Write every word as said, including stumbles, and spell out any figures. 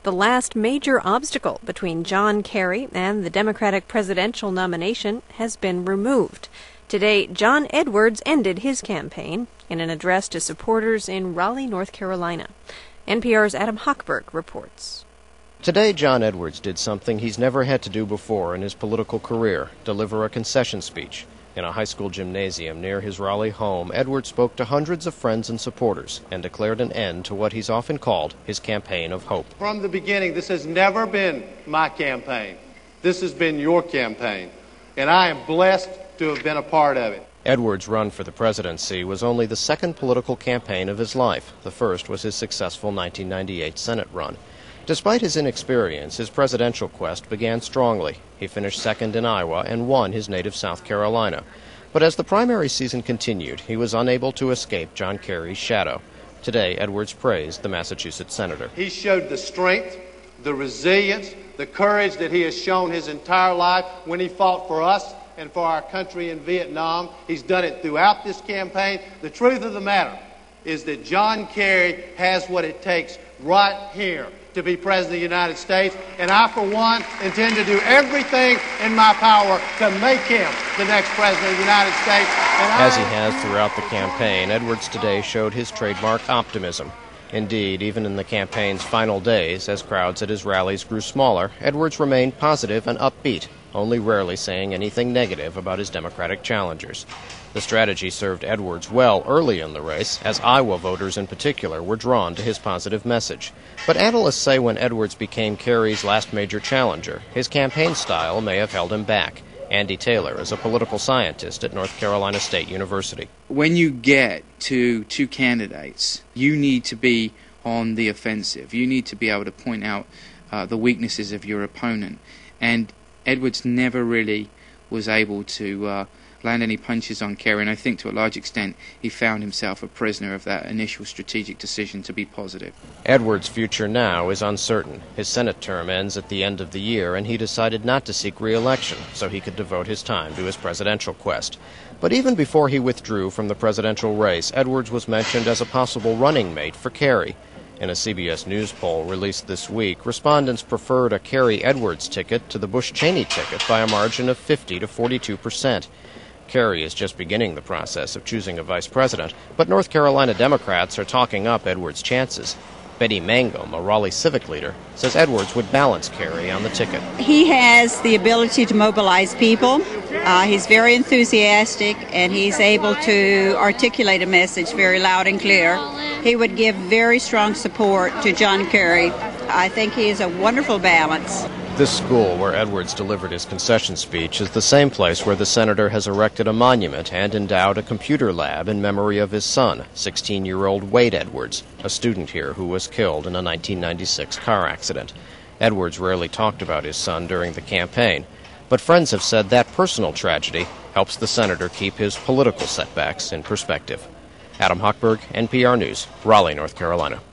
The last major obstacle between John Kerry and the Democratic presidential nomination has been removed. Today, John Edwards ended his campaign in an address to supporters in Raleigh, North Carolina. N P R's Adam Hochberg reports. Today, John Edwards did something he's never had to do before in his political career, deliver a concession speech. In a high school gymnasium near his Raleigh home, Edwards spoke to hundreds of friends and supporters and declared an end to what he's often called his campaign of hope. From the beginning, this has never been my campaign. This has been your campaign, and I am blessed to have been a part of it. Edwards' run for the presidency was only the second political campaign of his life. The first was his successful nineteen ninety-eight Senate run. Despite his inexperience, his presidential quest began strongly. He finished second in Iowa and won his native South Carolina. But as the primary season continued, he was unable to escape John Kerry's shadow. Today, Edwards praised the Massachusetts senator. He showed the strength, the resilience, the courage that he has shown his entire life when he fought for us and for our country in Vietnam. He's done it throughout this campaign. The truth of the matter is that John Kerry has what it takes right here to be President of the United States, and I, for one, intend to do everything in my power to make him the next President of the United States. And As I... he has throughout the campaign, Edwards today showed his trademark optimism. Indeed, even in the campaign's final days, as crowds at his rallies grew smaller, Edwards remained positive and upbeat, only rarely saying anything negative about his Democratic challengers. The strategy served Edwards well early in the race, as Iowa voters in particular were drawn to his positive message. But analysts say when Edwards became Kerry's last major challenger, his campaign style may have held him back. Andy Taylor is a political scientist at North Carolina State University. When you get to two candidates, you need to be on the offensive. You need to be able to point out uh, the weaknesses of your opponent. And Edwards never really was able to uh, land any punches on Kerry, and I think to a large extent he found himself a prisoner of that initial strategic decision to be positive. Edwards' future now is uncertain. His Senate term ends at the end of the year, and he decided not to seek re-election so he could devote his time to his presidential quest. But even before he withdrew from the presidential race, Edwards was mentioned as a possible running mate for Kerry. In a C B S News poll released this week, respondents preferred a Kerry-Edwards ticket to the Bush-Cheney ticket by a margin of fifty to forty-two percent. Kerry is just beginning the process of choosing a vice president, but North Carolina Democrats are talking up Edwards' chances. Betty Mangum, a Raleigh civic leader, says Edwards would balance Kerry on the ticket. He has the ability to mobilize people. Uh, he's very enthusiastic, and he's able to articulate a message very loud and clear. He would give very strong support to John Kerry. I think he is a wonderful balance. This school where Edwards delivered his concession speech is the same place where the senator has erected a monument and endowed a computer lab in memory of his son, sixteen-year-old Wade Edwards, a student here who was killed in a nineteen ninety-six car accident. Edwards rarely talked about his son during the campaign, but friends have said that personal tragedy helps the senator keep his political setbacks in perspective. Adam Hochberg, N P R News, Raleigh, North Carolina.